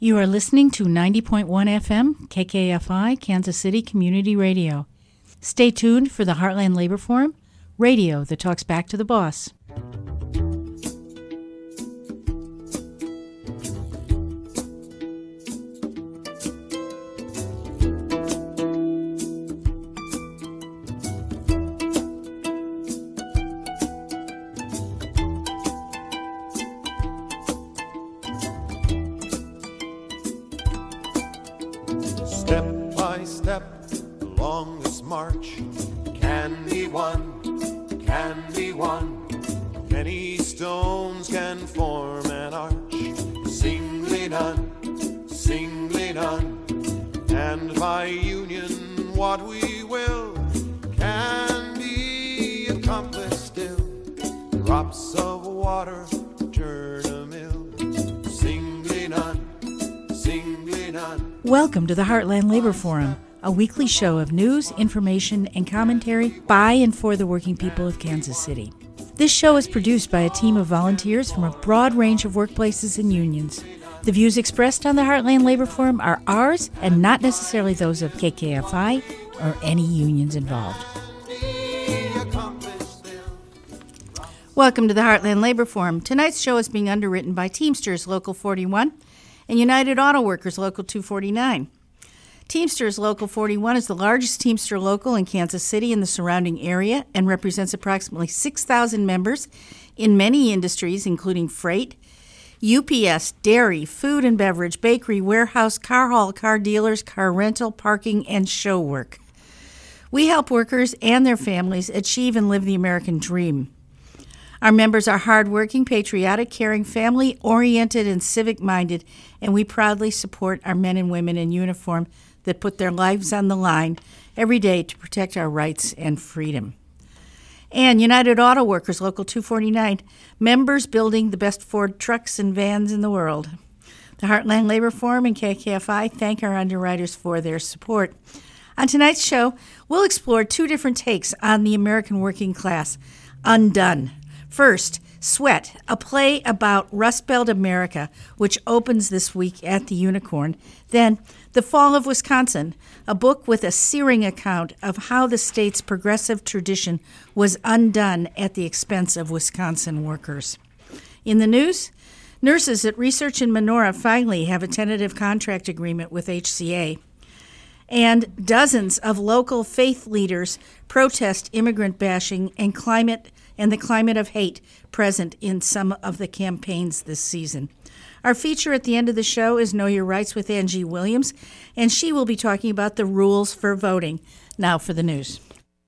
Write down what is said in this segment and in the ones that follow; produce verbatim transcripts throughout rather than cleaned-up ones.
You are listening to ninety point one F M, K K F I, Kansas City Community Radio. Stay tuned for the Heartland Labor Forum, radio that talks back to the boss. Welcome to the Heartland Labor Forum, a weekly show of news, information, and commentary by and for the working people of Kansas City. This show is produced by a team of volunteers from a broad range of workplaces and unions. The views expressed on the Heartland Labor Forum are ours and not necessarily those of K K F I or any unions involved. Welcome to the Heartland Labor Forum. Tonight's show is being underwritten by Teamsters Local forty-one and United Auto Workers Local two forty-nine. Teamsters Local forty-one is the largest Teamster local in Kansas City and the surrounding area and represents approximately six thousand members in many industries, including freight, U P S, dairy, food and beverage, bakery, warehouse, car haul, car dealers, car rental, parking, and show work. We help workers and their families achieve and live the American dream. Our members are hardworking, patriotic, caring, family-oriented, and civic-minded, and we proudly support our men and women in uniform that put their lives on the line every day to protect our rights and freedom. And United Auto Workers Local two forty-nine, members building the best Ford trucks and vans in the world. The Heartland Labor Forum and K K F I thank our underwriters for their support. On tonight's show, we'll explore two different takes on the American working class, Undone. First, Sweat, a play about Rust Belt America, which opens this week at the Unicorn. Then, The Fall of Wisconsin, a book with a searing account of how the state's progressive tradition was undone at the expense of Wisconsin workers. In the news, nurses at Research in Menorah finally have a tentative contract agreement with H C A. And dozens of local faith leaders protest immigrant bashing and climate and the climate of hate present in some of the campaigns this season. Our feature at the end of the show is Know Your Rights with Angie Williams, and she will be talking about the rules for voting. Now for the news.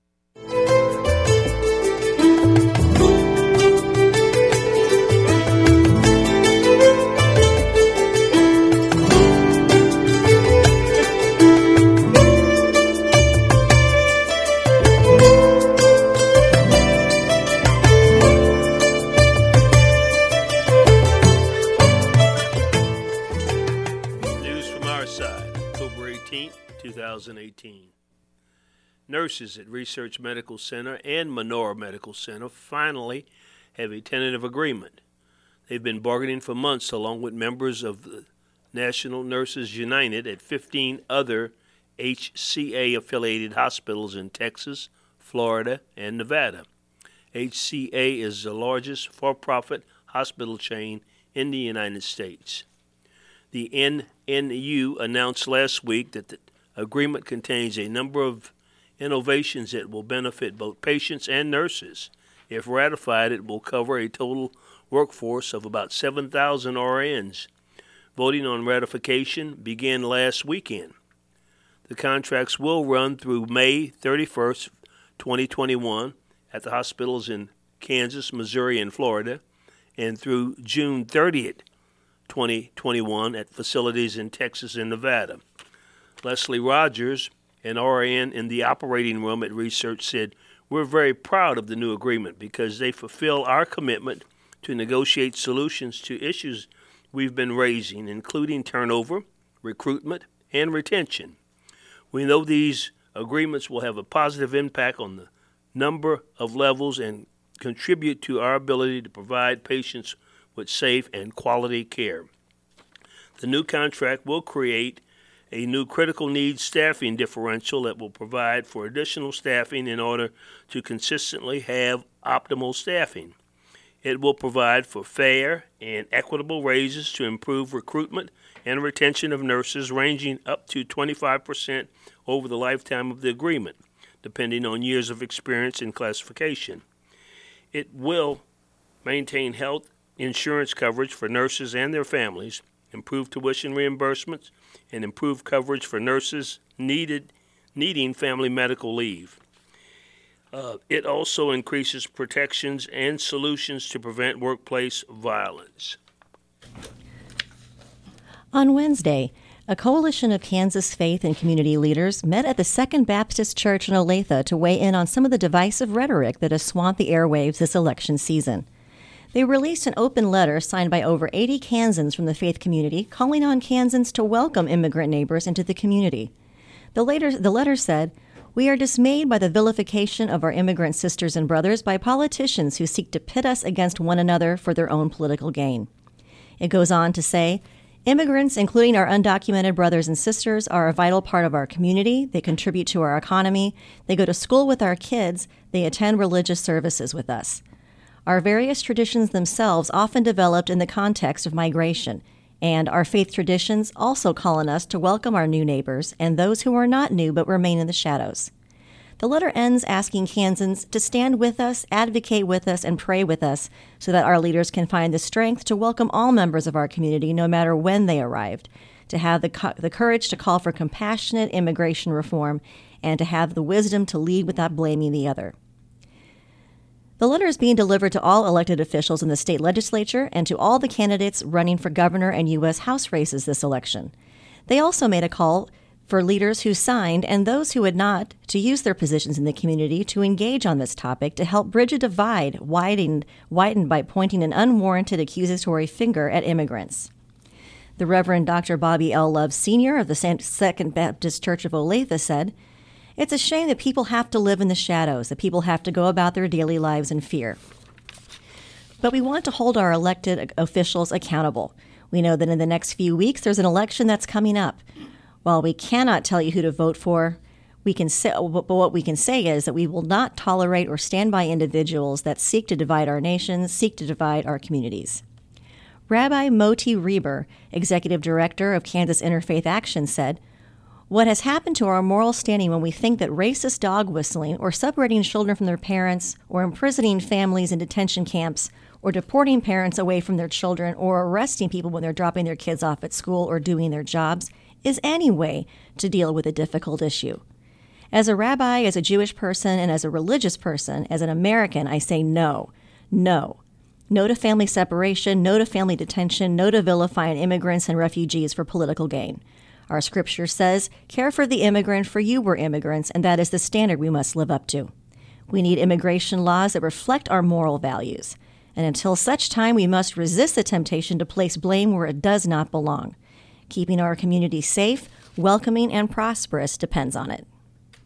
twenty eighteen. Nurses at Research Medical Center and Menorah Medical Center finally have a tentative agreement. They've been bargaining for months along with members of the National Nurses United at fifteen other H C A-affiliated hospitals in Texas, Florida, and Nevada. H C A is the largest for-profit hospital chain in the United States. The N N U announced last week that the agreement contains a number of innovations that will benefit both patients and nurses. If ratified, it will cover a total workforce of about seven thousand R Ns. Voting on ratification began last weekend. The contracts will run through May thirty-first, twenty twenty-one at the hospitals in Kansas, Missouri, and Florida, and through June thirtieth, twenty twenty-one at facilities in Texas and Nevada. Leslie Rogers, an R N in the operating room at Research, said, "We're very proud of the new agreement because they fulfill our commitment to negotiate solutions to issues we've been raising, including turnover, recruitment, and retention. We know these agreements will have a positive impact on the number of levels and contribute to our ability to provide patients with safe and quality care." The new contract will create a new critical needs staffing differential that will provide for additional staffing in order to consistently have optimal staffing. It will provide for fair and equitable raises to improve recruitment and retention of nurses ranging up to twenty-five percent over the lifetime of the agreement, depending on years of experience and classification. It will maintain health insurance coverage for nurses and their families, improve tuition reimbursements, and improve coverage for nurses needed, needing family medical leave. Uh, it also increases protections and solutions to prevent workplace violence. On Wednesday, a coalition of Kansas faith and community leaders met at the Second Baptist Church in Olathe to weigh in on some of the divisive rhetoric that has swamped the airwaves this election season. They released an open letter signed by over eighty Kansans from the faith community calling on Kansans to welcome immigrant neighbors into the community. The, later, the letter said, "We are dismayed by the vilification of our immigrant sisters and brothers by politicians who seek to pit us against one another for their own political gain." It goes on to say, "Immigrants, including our undocumented brothers and sisters, are a vital part of our community. They contribute to our economy. They go to school with our kids. They attend religious services with us. Our various traditions themselves often developed in the context of migration, and our faith traditions also call on us to welcome our new neighbors and those who are not new but remain in the shadows." The letter ends asking Kansans to stand with us, advocate with us, and pray with us so that our leaders can find the strength to welcome all members of our community no matter when they arrived, to have the, co- the courage to call for compassionate immigration reform, and to have the wisdom to lead without blaming the other. The letter is being delivered to all elected officials in the state legislature and to all the candidates running for governor and U S House races this election. They also made a call for leaders who signed and those who had not to use their positions in the community to engage on this topic to help bridge a divide widened, widened by pointing an unwarranted accusatory finger at immigrants. The Reverend Doctor Bobby L. Love Senior of the Second Baptist Church of Olathe said, "It's a shame that people have to live in the shadows, that people have to go about their daily lives in fear. But we want to hold our elected officials accountable. We know that in the next few weeks there's an election that's coming up. While we cannot tell you who to vote for, we can say, but what we can say is that we will not tolerate or stand by individuals that seek to divide our nation, seek to divide our communities." Rabbi Moti Reber, Executive Director of Kansas Interfaith Action, said, "What has happened to our moral standing when we think that racist dog whistling or separating children from their parents or imprisoning families in detention camps or deporting parents away from their children or arresting people when they're dropping their kids off at school or doing their jobs is any way to deal with a difficult issue. As a rabbi, as a Jewish person, and as a religious person, as an American, I say no, no. No to family separation, no to family detention, no to vilifying immigrants and refugees for political gain. Our scripture says, 'Care for the immigrant, for you were immigrants,' and that is the standard we must live up to. We need immigration laws that reflect our moral values. And until such time, we must resist the temptation to place blame where it does not belong. Keeping our community safe, welcoming, and prosperous depends on it."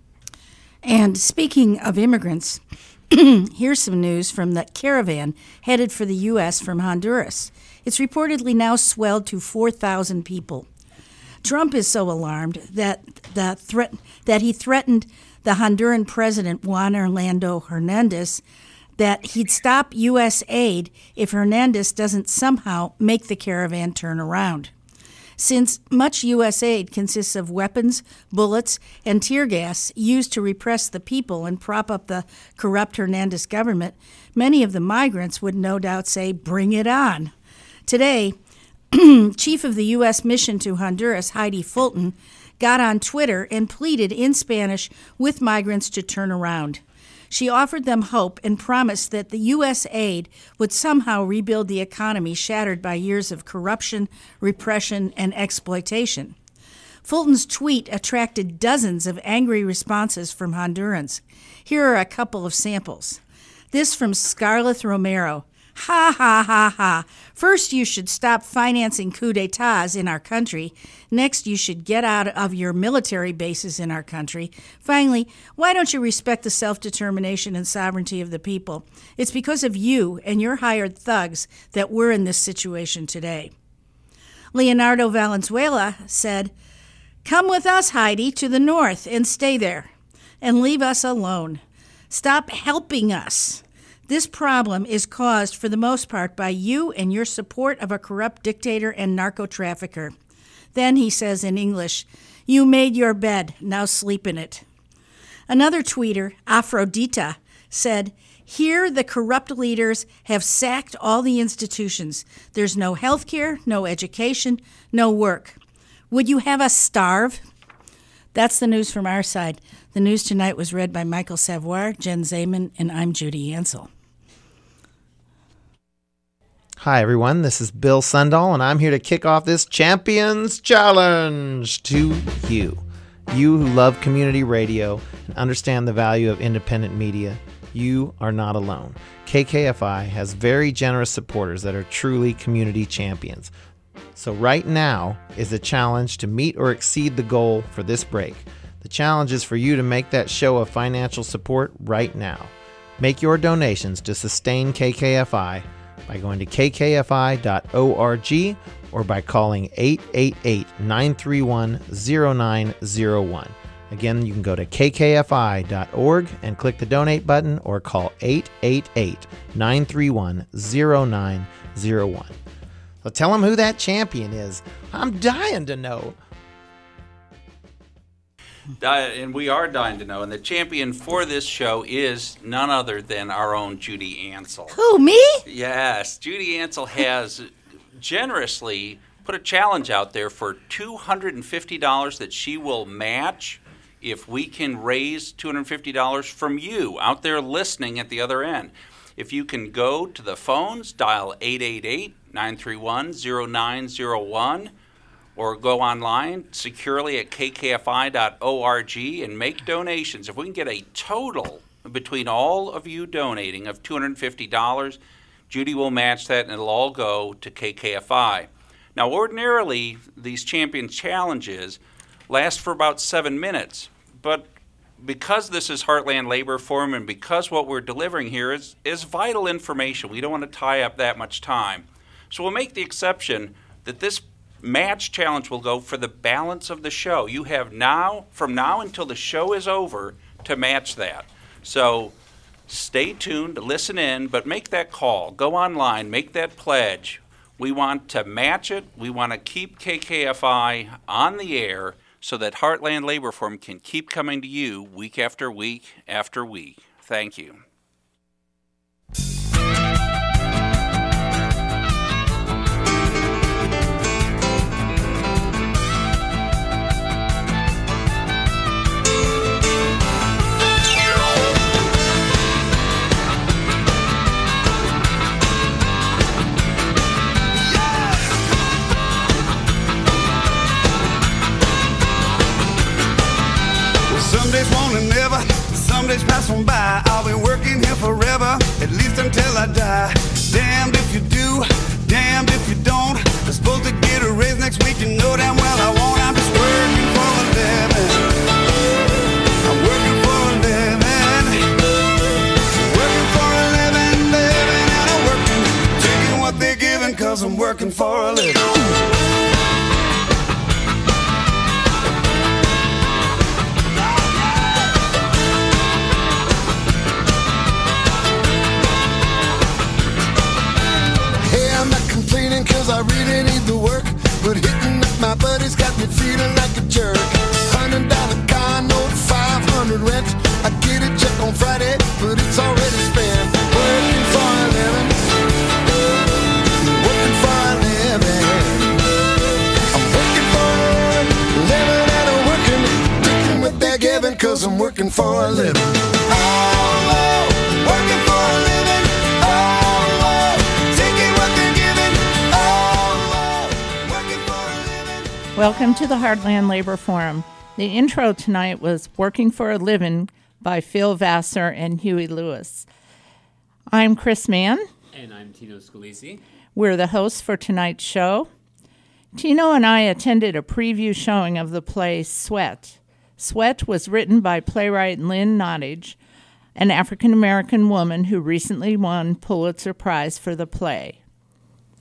And speaking of immigrants, here's some news from the caravan headed for the U S from Honduras. It's reportedly now swelled to four thousand people. Trump is so alarmed that the threat that he threatened the Honduran president, Juan Orlando Hernandez, that he'd stop U S aid if Hernandez doesn't somehow make the caravan turn around. Since much U S aid consists of weapons, bullets, and tear gas used to repress the people and prop up the corrupt Hernandez government, many of the migrants would no doubt say, "Bring it on." Today, Chief of the U S mission to Honduras, Heidi Fulton, got on Twitter and pleaded in Spanish with migrants to turn around. She offered them hope and promised that the U S aid would somehow rebuild the economy shattered by years of corruption, repression, and exploitation. Fulton's tweet attracted dozens of angry responses from Hondurans. Here are a couple of samples. This from Scarlett Romero. "Ha, ha, ha, ha. First, you should stop financing coup d'etats in our country. Next, you should get out of your military bases in our country. Finally, why don't you respect the self-determination and sovereignty of the people? It's because of you and your hired thugs that we're in this situation today." Leonardo Valenzuela said, "Come with us, Heidi, to the north and stay there, and leave us alone. Stop helping us. This problem is caused for the most part by you and your support of a corrupt dictator and narco-trafficker." Then he says in English, "You made your bed, now sleep in it." Another tweeter, Aphrodita, said, "Here the corrupt leaders have sacked all the institutions. There's no health care, no education, no work. Would you have us starve?" That's the news from our side. The news tonight was read by Michael Savoy, Jen Zeman, and I'm Judy Ansel. Hi, everyone. This is Bill Sundahl, and I'm here to kick off this Champions Challenge to you. You who love community radio and understand the value of independent media, you are not alone. K K F I has very generous supporters that are truly community champions. So right now is the challenge to meet or exceed the goal for this break. The challenge is for you to make that show of financial support right now. Make your donations to sustain K K F I by going to k k f i dot org or by calling eight eight eight, nine three one, zero nine zero one. Again, you can go to k k f i dot org and click the donate button or call eight eight eight, nine three one, zero nine zero one. So tell them who that champion is. I'm dying to know. And we are dying to know. And the champion for this show is none other than our own Judy Ansel. Who, me? Yes. Judy Ansel has generously put a challenge out there for two hundred fifty dollars that she will match if we can raise two hundred fifty dollars from you out there listening at the other end. If you can go to the phones, dial eight eight eight, nine three one, zero nine zero one, or go online securely at k k f i dot org and make donations. If we can get a total between all of you donating of two hundred fifty dollars, Judy will match that and it'll all go to K K F I. Now, ordinarily, these Champion Challenges last for about seven minutes, but because this is Heartland Labor Forum and because what we're delivering here is, is vital information, we don't want to tie up that much time. So we'll make the exception that this match challenge will go for the balance of the show. You have now, from now until the show is over, to match that. So stay tuned, listen in, but make that call. Go online, make that pledge. We want to match it. We want to keep K K F I on the air so that Heartland Labor Forum can keep coming to you week after week after week. Thank you. Some days won't and never, some days pass on by. I'll be working here forever, at least until I die. Damned if you do, damned if you don't. I'm supposed to get a raise next week, you know damn well I won't. I'm just working for a living. I'm working for a living. Working for a living, living and I'm working. Taking what they're giving, cause I'm working for a living. Cause I really need the work, but hitting up my buddies got me feeling like a jerk. Hundred dollar car note, five hundred rent. I get a check on Friday, but it's already spent. Working for a living, working for a living. I'm working for a living and I'm working, taking what they're giving, cause I'm working for a living. Oh, oh, working for a living. Welcome to the Heartland Labor Forum. The intro tonight was Working for a Living by Phil Vassar and Huey Lewis. I'm Chris Mann. And I'm Tino Scalisi. We're the hosts for tonight's show. Tino and I attended a preview showing of the play Sweat. Sweat was written by playwright Lynn Nottage, an African-American woman who recently won Pulitzer Prize for the play.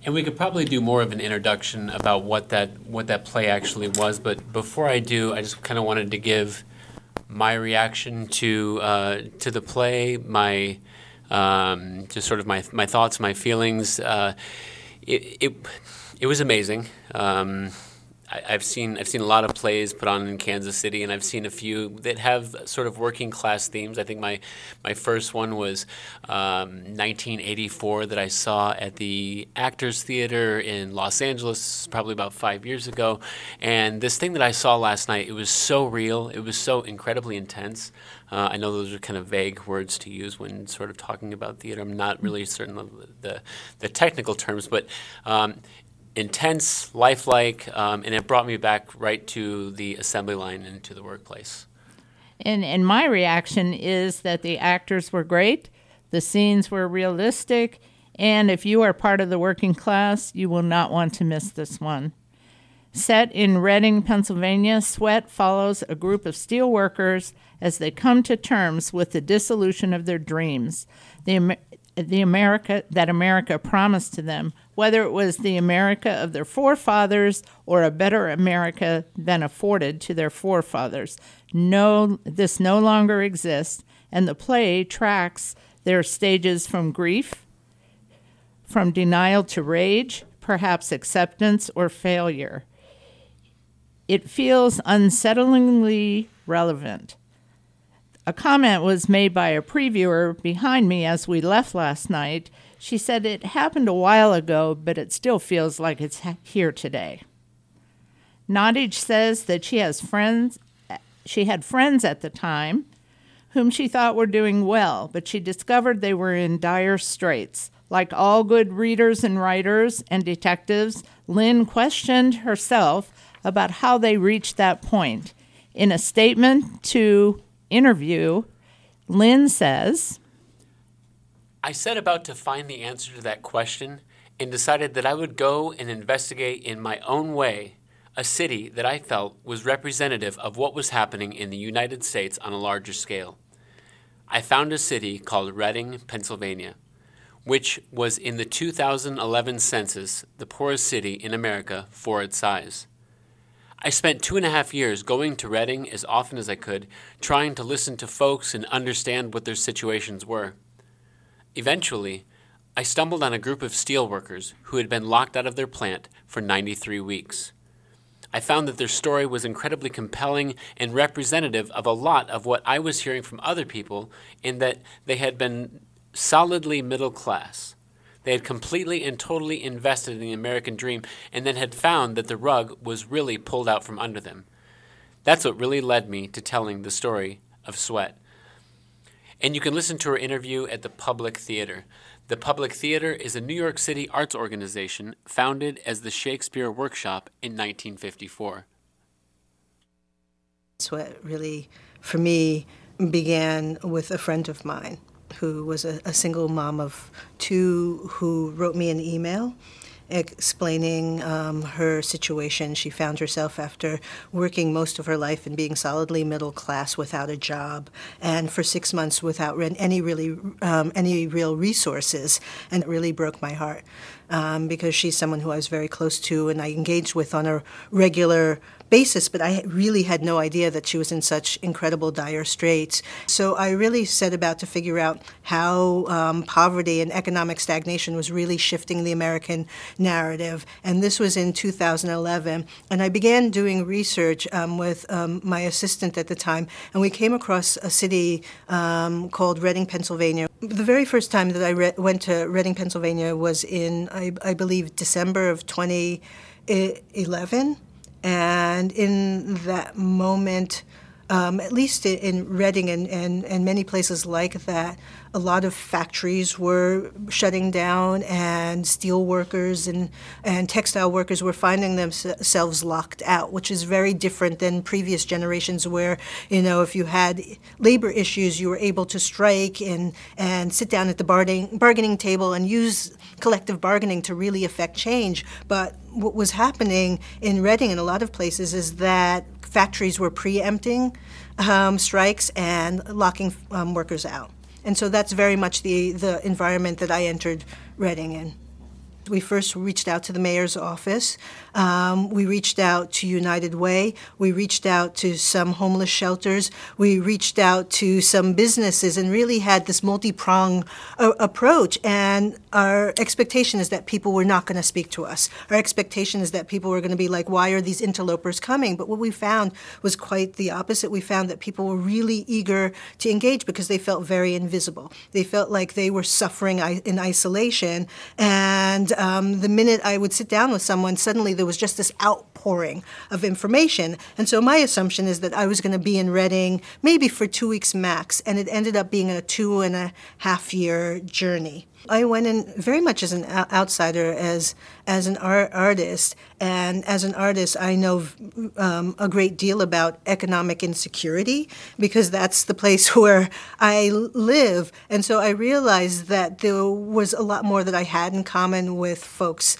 And we could probably do more of an introduction about what that what that play actually was. But before I do, I just kind of wanted to give my reaction to uh, to the play, my um, just sort of my my thoughts, my feelings. Uh, it, it it was amazing. Um, I, I've seen I've seen a lot of plays put on in Kansas City, and I've seen a few that have sort of working class themes. I think my my first one was um, nineteen eighty-four that I saw at the Actors Theater in Los Angeles, probably about five years ago. And this thing that I saw last night, it was so real. It was so incredibly intense. Uh, I know those are kind of vague words to use when sort of talking about theater. I'm not really certain of the the technical terms, but um, intense, lifelike, um, and it brought me back right to the assembly line and to the workplace. And, and my reaction is that the actors were great, the scenes were realistic, and if you are part of the working class, you will not want to miss this one. Set in Reading, Pennsylvania, Sweat follows a group of steel workers as they come to terms with the dissolution of their dreams, the, the America that America promised to them, whether it was the America of their forefathers or a better America than afforded to their forefathers. No, this no longer exists, and the play tracks their stages from grief, from denial to rage, perhaps acceptance or failure. It feels unsettlingly relevant. A comment was made by a previewer behind me as we left last night. She said it happened a while ago, but it still feels like it's ha- here today. Nottage says that she has friends, she had friends at the time whom she thought were doing well, but she discovered they were in dire straits. Like all good readers and writers and detectives, Lynn questioned herself about how they reached that point. In a statement to Interview, Lynn says, I set about to find the answer to that question and decided that I would go and investigate in my own way a city that I felt was representative of what was happening in the United States on a larger scale. I found a city called Reading, Pennsylvania, which was in the two thousand eleven census the poorest city in America for its size. I spent two and a half years going to Reading as often as I could, trying to listen to folks and understand what their situations were. Eventually, I stumbled on a group of steelworkers who had been locked out of their plant for ninety-three weeks. I found that their story was incredibly compelling and representative of a lot of what I was hearing from other people, in that they had been solidly middle class. They had completely and totally invested in the American dream and then had found that the rug was really pulled out from under them. That's what really led me to telling the story of Sweat. And you can listen to her interview at the Public Theater. The Public Theater is a New York City arts organization founded as the Shakespeare Workshop in nineteen fifty-four. Sweat really, for me, began with a friend of mine who was a, a single mom of two, who wrote me an email explaining um, her situation. She found herself, after working most of her life and being solidly middle class, without a job, and for six months without any really um, any real resources, and it really broke my heart um, because she's someone who I was very close to and I engaged with on a regular basis, but I really had no idea that she was in such incredible dire straits. So I really set about to figure out how um, poverty and economic stagnation was really shifting the American narrative. And this was in two thousand eleven. And I began doing research um, with um, my assistant at the time, and we came across a city um, called Reading, Pennsylvania. The very first time that I re- went to Reading, Pennsylvania was in, I, I believe, December of twenty eleven. And in that moment, um, at least in Reading and, and, and many places like that, a lot of factories were shutting down, and steel workers and, and textile workers were finding themselves locked out, which is very different than previous generations where, you know, if you had labor issues, you were able to strike and, and sit down at the bargaining, bargaining table and use collective bargaining to really affect change. But what was happening in Reading and a lot of places is that factories were preempting um, strikes and locking um, workers out. And so that's very much the, the environment that I entered Reading in. We first reached out to the mayor's office. Um, we reached out to United Way. We reached out to some homeless shelters. We reached out to some businesses and really had this multi-pronged uh, approach. And our expectation is that people were not going to speak to us. Our expectation is that people were going to be like, why are these interlopers coming? But what we found was quite the opposite. We found that people were really eager to engage because they felt very invisible. They felt like they were suffering in isolation. And Um, the minute I would sit down with someone, suddenly there was just this outpouring of information. And so my assumption is that I was going to be in Reading maybe for two weeks max, and it ended up being a two and a half year journey. I went in very much as an outsider, as as an art artist, and as an artist, I know um, a great deal about economic insecurity because that's the place where I live, and so I realized that there was a lot more that I had in common with folks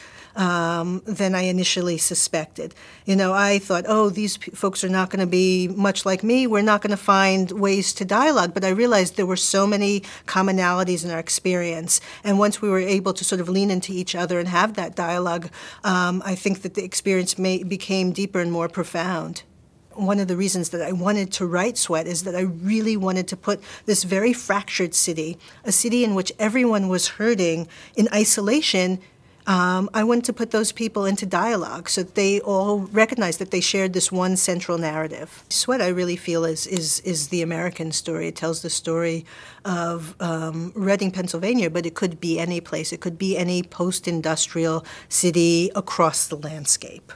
Um, than I initially suspected. You know, I thought, oh, these p- folks are not going to be much like me. We're not going to find ways to dialogue. But I realized there were so many commonalities in our experience. And once we were able to sort of lean into each other and have that dialogue, um, I think that the experience may, became deeper and more profound. One of the reasons that I wanted to write Sweat is that I really wanted to put this very fractured city, a city in which everyone was hurting in isolation. Um, I wanted to put those people into dialogue so that they all recognized that they shared this one central narrative. Sweat, I really feel, is is is the American story. It tells the story of um, Reading, Pennsylvania, but it could be any place. It could be any post-industrial city across the landscape.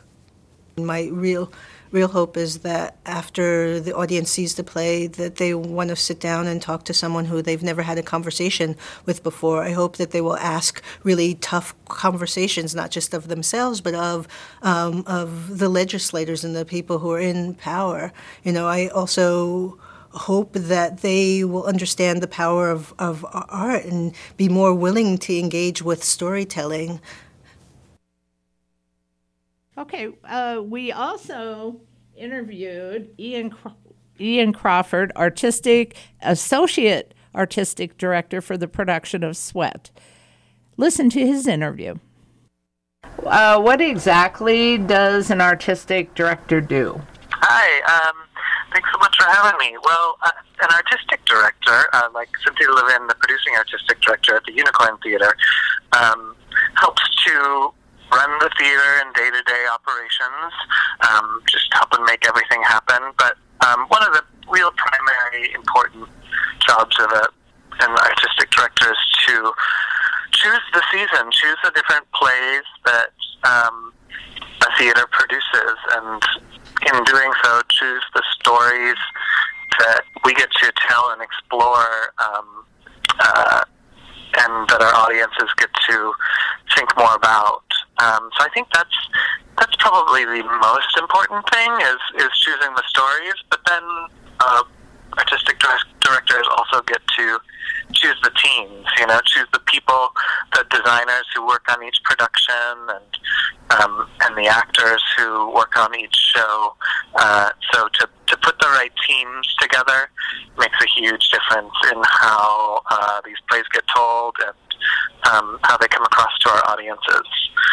My real real hope is that after the audience sees the play, that they want to sit down and talk to someone who they've never had a conversation with before. I hope that they will ask really tough conversations, not just of themselves, but of um, of the legislators and the people who are in power. You know, I also hope that they will understand the power of, of art and be more willing to engage with storytelling. Okay, uh, we also interviewed Ian Ian Crawford, artistic associate artistic director for the production of Sweat. Listen to his interview. Uh, what exactly does an artistic director do? Hi, um, thanks so much for having me. Well, uh, an artistic director, uh, like Cynthia Levin, the producing artistic director at the Unicorn Theater, um, helps to run the theater and day-to-day operations, um, just helping make everything happen. But um, one of the real primary important jobs of a, an artistic director is to choose the season, choose the different plays that um, a theater produces, and in doing so, choose the stories that we get to tell and explore, um, uh, and that our audiences get to think more about. Um, so I think that's that's probably the most important thing is is choosing the stories. But then uh, artistic directors also get to choose the teams. You know, choose the people, the designers who work on each production, and um, and the actors who work on each show. Uh, so to to put the right teams together makes a huge difference in how uh, these plays get told and um, how they come across to our audiences.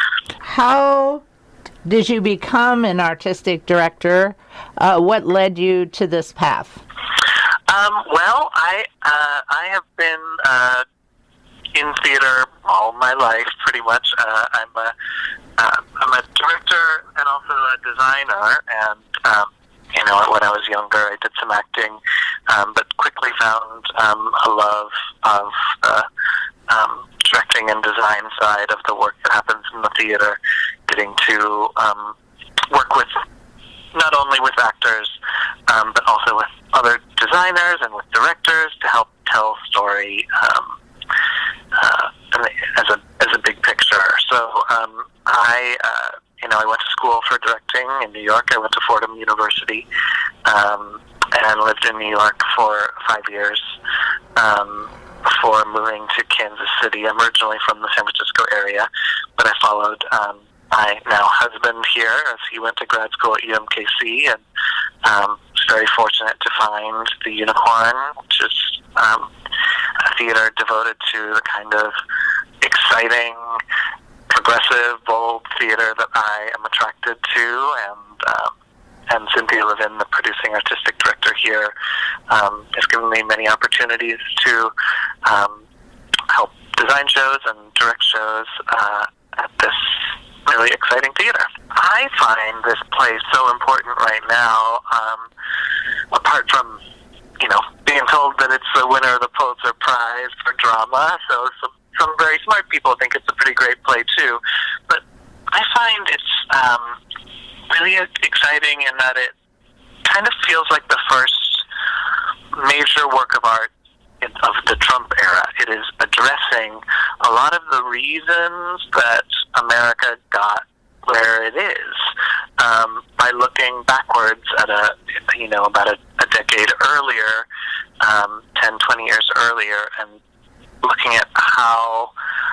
How did you become an artistic director? Uh, what led you to this path? Um, well, I uh, I have been uh, in theater all my life, pretty much. Uh, I'm a uh, I'm a director and also a designer, and um, you know, when I was younger, I did some acting, um, but quickly found um, a love of the um, directing and design side of the work that happens in the theater, getting to um, work with not only with actors, um, but also with other designers and with directors to help tell story um, uh, as a as a big picture. So um, I, uh, you know, I went to school for directing in New York. I went to Fordham University um, and lived in New York for five years. Um, before moving to Kansas City. I'm originally from the San Francisco area, but I followed um, my now husband here as he went to grad school at U M K C, and um, was very fortunate to find the Unicorn, which is um, a theater devoted to the kind of exciting, progressive, bold theater that I am attracted to, and um, and Cynthia Levin, the producing artistic director here, um, has given me many opportunities to um, help design shows and direct shows uh, at this really exciting theater. I find this play so important right now, um, apart from, you know, being told that it's the winner of the Pulitzer Prize for drama, so some, some very smart people think it's a pretty great play too, but I find it's um, really exciting in that it kind of feels like the first major work of art in, of the Trump era. It is addressing a lot of the reasons that America got where it is um, by looking backwards at a, you know, about a, a decade earlier, um, ten, twenty years earlier, and looking at how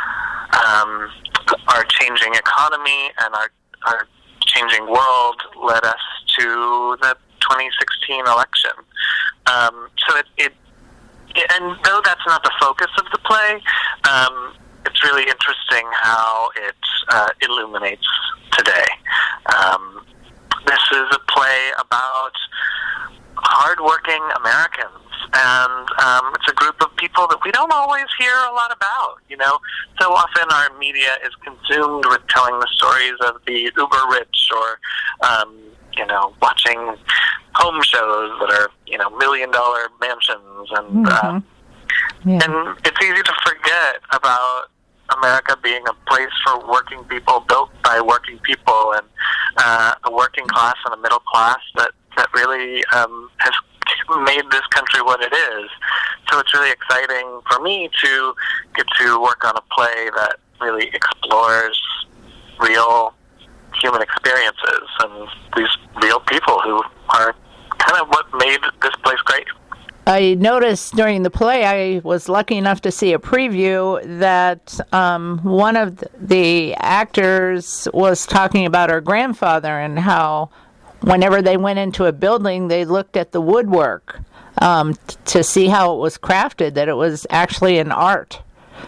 um, our changing economy and our, our changing world led us to the twenty sixteen election. Um, so it, it, and though that's not the focus of the play, um, it's really interesting how it uh, illuminates today. Um, this is a play about hardworking Americans, and um, it's a group of people that we don't always hear a lot about. You know, so often our media is consumed with telling the stories of the uber rich, or um, you know, watching home shows that are, you know, million dollar mansions, and Mm-hmm. uh, Yeah. and it's easy to forget about America being a place for working people, built by working people, and uh, a working class and a middle class that, that really um, has made this country what it is. So it's really exciting for me to get to work on a play that really explores real human experiences and these real people who are kind of what made this place great. I noticed during the play, I was lucky enough to see a preview that um, one of the actors was talking about her grandfather and how whenever they went into a building, they looked at the woodwork um, t- to see how it was crafted, that it was actually an art.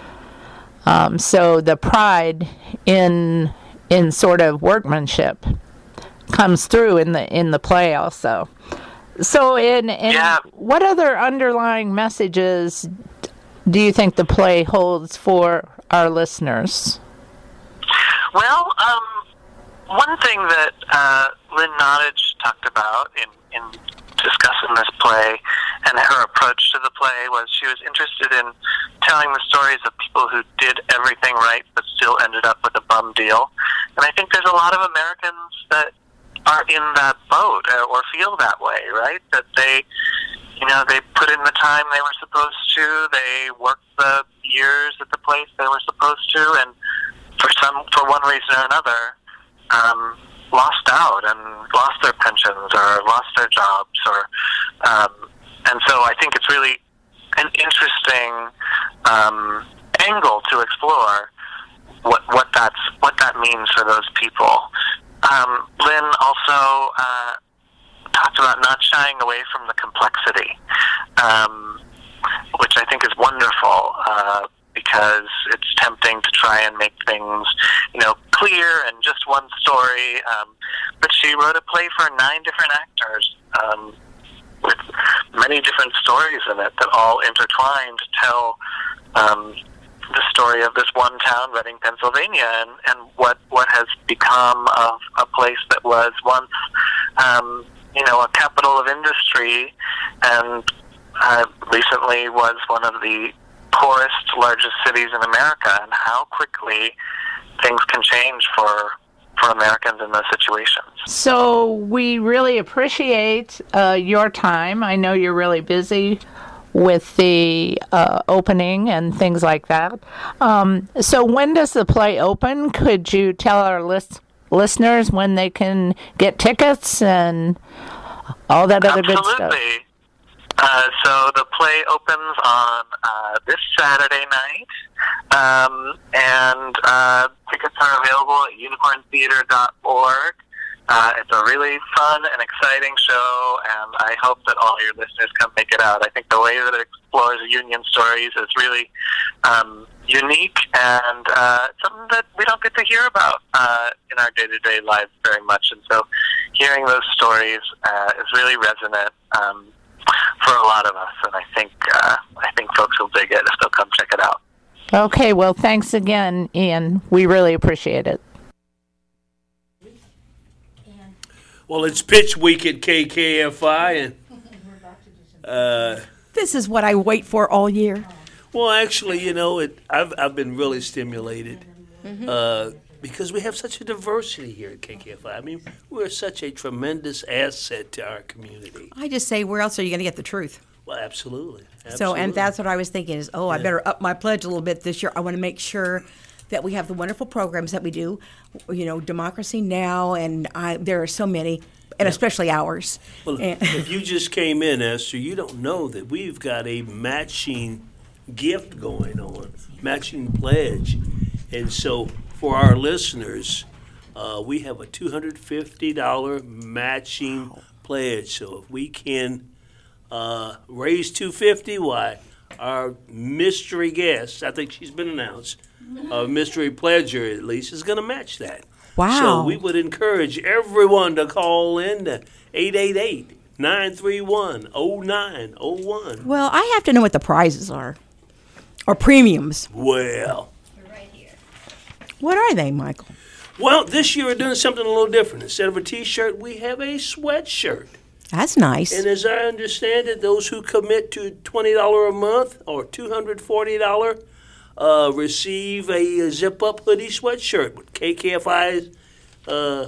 Um, so the pride in in sort of workmanship comes through in the in the play also. So, in, in Yeah. what other underlying messages do you think the play holds for our listeners? Well, um, one thing that uh, Lynn Nottage talked about in, in discussing this play and her approach to the play was she was interested in telling the stories of people who did everything right but still ended up with a bum deal. And I think there's a lot of Americans that are in that boat uh, or feel that way, right? That they, you know, they put in the time they were supposed to, they worked the years at the place they were supposed to, and for some, for one reason or another, um, lost out and lost their pensions or lost their jobs, or, um, and so I think it's really an interesting um, angle to explore what what that's what that means for those people. Um, Lynn also uh, talked about not shying away from the complexity, um, which I think is wonderful uh, because it's tempting to try and make things, you know, clear and just one story. Um, but she wrote a play for nine different actors um, with many different stories in it that all intertwine to tell um, the story of this one town, Reading, Pennsylvania, and, and what, what has become of a place that was once, um, you know, a capital of industry, and uh, recently was one of the poorest, largest cities in America, and how quickly things can change for for Americans in those situations. So we really appreciate uh, your time. I know you're really busy with the uh, opening and things like that. Um, so when does the play open? Could you tell our list- listeners when they can get tickets and all that other Absolutely. good stuff? Uh, so the play opens on uh, this Saturday night, um, and uh, tickets are available at unicorn theater dot org. Uh, it's a really fun and exciting show, and I hope that all your listeners come make it out. I think the way that it explores union stories is really um, unique and uh, something that we don't get to hear about uh, in our day-to-day lives very much. And so hearing those stories uh, is really resonant um, for a lot of us. And I think uh, I think folks will dig it if they'll come check it out. Okay, well, thanks again, Ian. We really appreciate it. Well, it's pitch week at K K F I, and uh, this is what I wait for all year. Well, actually, you know, it, I've I've been really stimulated mm-hmm. uh, because we have such a diversity here at K K F I. I mean, we're such a tremendous asset to our community. I just say, where else are you going to get the truth? Well, absolutely. absolutely. So, and that's what I was thinking is, oh, I yeah. better up my pledge a little bit this year. I want to make sure that we have the wonderful programs that we do, you know, Democracy Now!, and I, there are so many, and yeah. especially ours. Well, and, if you just came in, Esther, you don't know that we've got a matching gift going on, matching pledge. And so for our listeners, uh, we have a two hundred fifty dollars matching wow. pledge. So if we can uh, raise two hundred fifty dollars, why, our mystery guest, I think she's been announced, a mystery pledger at least, is going to match that. Wow. So we would encourage everyone to call in to eight eight eight, nine three one, oh nine oh one. Well, I have to know what the prizes are, or premiums. Well. You're right here. What are they, Michael? Well, this year we're doing something a little different. Instead of a T-shirt, we have a sweatshirt. That's nice. And as I understand it, those who commit to twenty dollars a month or two hundred forty dollars uh, receive a zip-up hoodie sweatshirt with K K F I's uh,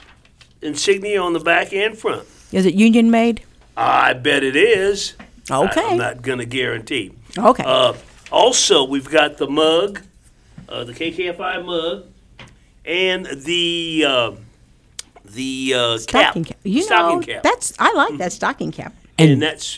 insignia on the back and front. Is it union made? I bet it is. Okay. I, I'm not going to guarantee. Okay. Uh, also, we've got the mug, uh, the K K F I mug, and the uh, the uh, stocking cap. cap. You stocking know, cap. That's I like that stocking cap. And, and that's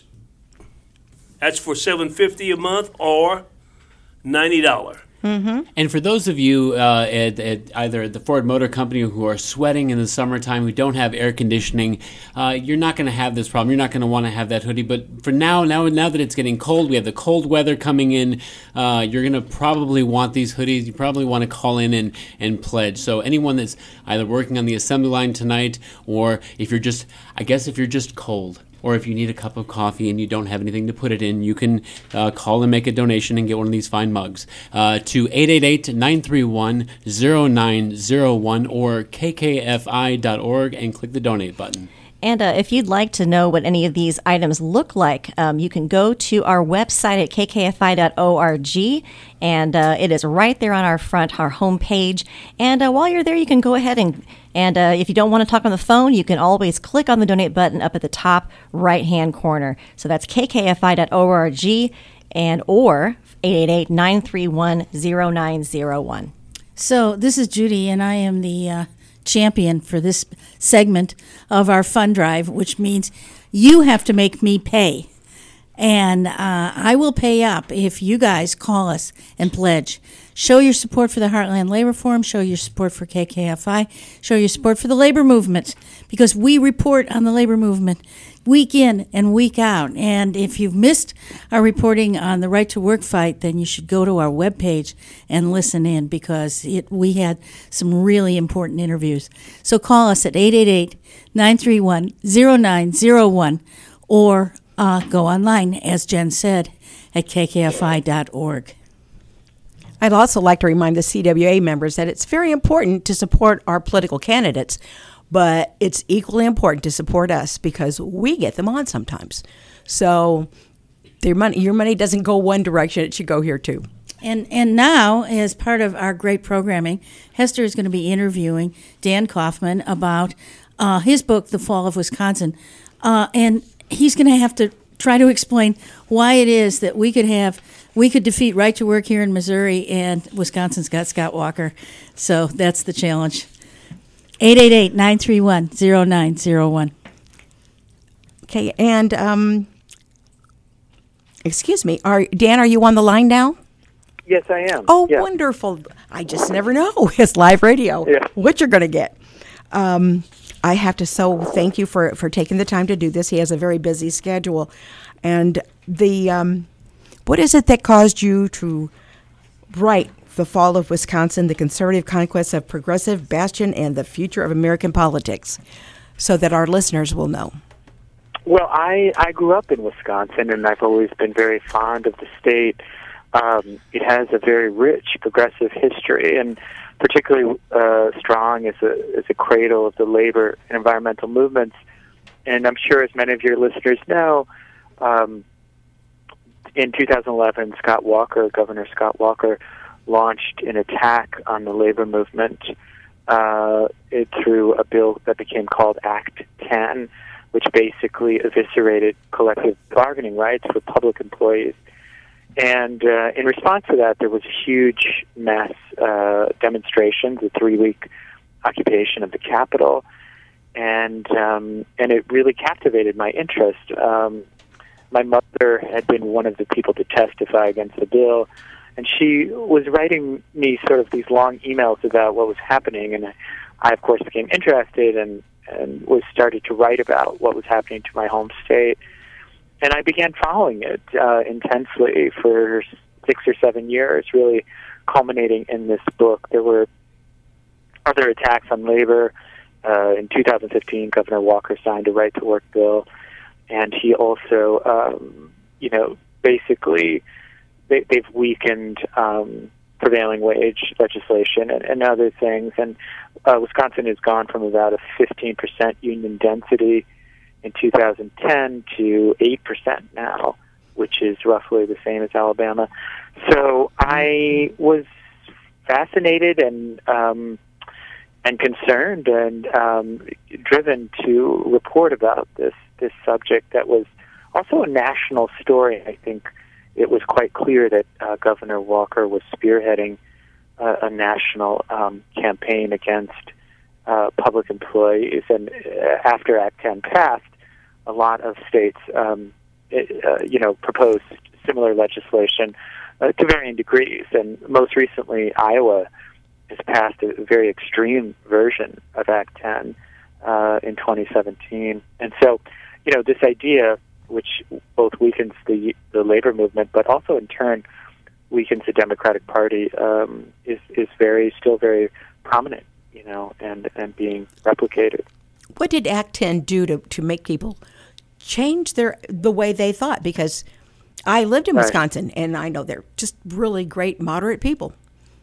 that's for seven hundred fifty dollars a month or ninety dollars. Mm-hmm. And for those of you uh, at, at either the Ford Motor Company who are sweating in the summertime, who don't have air conditioning, uh, you're not going to have this problem. You're not going to want to have that hoodie. But for now, now, now that it's getting cold, we have the cold weather coming in. Uh, you're going to probably want these hoodies. You probably want to call in and, and pledge. So anyone that's either working on the assembly line tonight, or if you're just, I guess if you're just cold, or if you need a cup of coffee and you don't have anything to put it in, you can uh, call and make a donation and get one of these fine mugs uh, to eight eight eight, nine three one, oh nine oh one or k k f i dot org and click the donate button. And uh, if you'd like to know what any of these items look like, um, you can go to our website at k k f i dot org, and uh, it is right there on our front, our homepage. And uh, while you're there, you can go ahead and, and uh, if you don't want to talk on the phone, you can always click on the donate button up at the top right-hand corner. So that's k k f i dot org and or eight eight eight, nine three one, oh nine oh one. So this is Judy, and I am the Uh champion for this segment of our fund drive, which means you have to make me pay. And uh, I will pay up if you guys call us and pledge. Show your support for the Heartland Labor Forum, show your support for K K F I, show your support for the labor movement, because we report on the labor movement week in and week out. And if you've missed our reporting on the right to work fight, then you should go to our webpage and listen in, because it, we had some really important interviews. So call us at eight eight eight, nine three one, oh nine oh one or uh, go online, as Jen said, at k k f i dot org. I'd also like to remind the C W A members that it's very important to support our political candidates, but it's equally important to support us because we get them on sometimes. So their money, your money doesn't go one direction, it should go here too. And and now, as part of our great programming, Hester is going to be interviewing Dan Kaufman about uh, his book, The Fall of Wisconsin. Uh, and he's going to have to try to explain why it is that we could have, we could defeat right to work here in Missouri, and Wisconsin's got Scott Walker. So that's the challenge. eight eight eight, nine three one, oh nine oh one. Okay, and um, excuse me, are Dan, are you on the line now? Yes, I am. Oh, yeah. Wonderful. I just never know. It's live radio. Yeah. What you're going to get. Um, I have to so thank you for, for taking the time to do this. He has a very busy schedule. And the um, what is it that caused you to Right. The Fall of Wisconsin, the Conservative Conquest of Progressive Bastion, and the Future of American Politics, so that our listeners will know. Well, I, I grew up in Wisconsin, and I've always been very fond of the state. Um, it has a very rich progressive history, and particularly uh, strong as a, as a cradle of the labor and environmental movements. And I'm sure, as many of your listeners know, um, in two thousand eleven, Scott Walker, Governor Scott Walker, launched an attack on the labor movement uh, it, through a bill that became called Act ten, which basically eviscerated collective bargaining rights for public employees. And uh, in response to that, there was huge mass uh, demonstrations, a three-week occupation of the Capitol, and um, and it really captivated my interest. Um, my mother had been one of the people to testify against the bill, and she was writing me sort of these long emails about what was happening, and I, of course, became interested and, and was started to write about what was happening to my home state. And I began following it uh, intensely for six or seven years, really culminating in this book. There were other attacks on labor. Uh, in two thousand fifteen, Governor Walker signed a right-to-work bill, and he also, um, you know, basically they, they've weakened um, prevailing wage legislation and, and other things. And uh, Wisconsin has gone from about a fifteen percent union density in two thousand ten to eight percent now, which is roughly the same as Alabama. So I was fascinated and um, and concerned and um, driven to report about this this subject that was also a national story. I think it was quite clear that uh, Governor Walker was spearheading uh, a national um, campaign against uh, public employees. And uh, after Act ten passed, a lot of states, um, it, uh, you know, proposed similar legislation uh, to varying degrees. And most recently, Iowa has passed a very extreme version of Act ten uh, in twenty seventeen. And so, you know, this idea, which both weakens the the labor movement, but also in turn weakens the Democratic Party, um, is is very still very prominent, you know, and and being replicated. What did Act ten do to, to make people change their the way they thought? Because I lived in Wisconsin, right, and I know they're just really great, moderate people.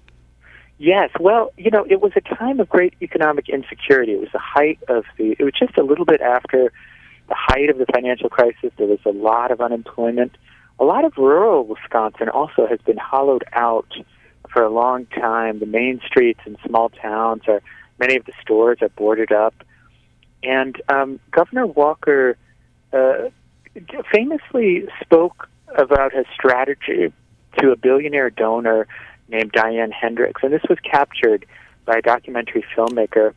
Yes, well, you know, it was a time of great economic insecurity. It was the height of the, it was just a little bit after the height of the financial crisis. There was a lot of unemployment. A lot of rural Wisconsin also has been hollowed out for a long time. The main streets in small towns are, many of the stores are boarded up. And um, Governor Walker uh, famously spoke about his strategy to a billionaire donor named Diane Hendricks, and this was captured by a documentary filmmaker.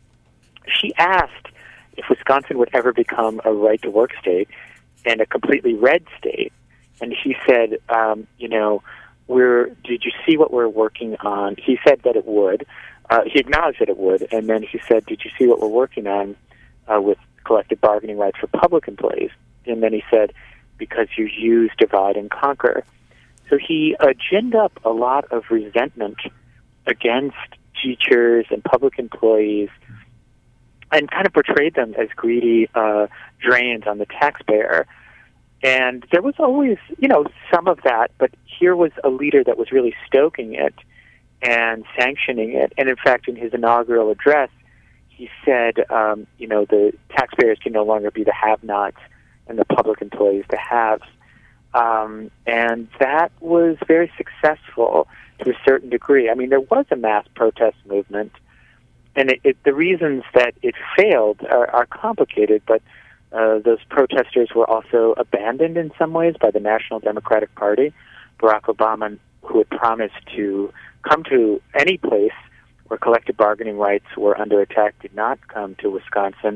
She asked if Wisconsin would ever become a right-to-work state and a completely red state, and he said, um, you know, we're, did you see what we're working on? He said that it would. Uh, he acknowledged that it would, and then he said, did you see what we're working on uh, with collective bargaining rights for public employees? And then he said, because you use divide and conquer. So he uh, ginned up a lot of resentment against teachers and public employees and kind of portrayed them as greedy uh, drains on the taxpayer. And there was always, you know, some of that, but here was a leader that was really stoking it and sanctioning it. And in fact, in his inaugural address, he said, um, you know, the taxpayers can no longer be the have-nots and the public employees the haves. Um, and that was very successful to a certain degree. I mean, there was a mass protest movement, and it, it, the reasons that it failed are, are complicated, but uh, those protesters were also abandoned in some ways by the National Democratic Party. Barack Obama, who had promised to come to any place where collective bargaining rights were under attack, did not come to Wisconsin.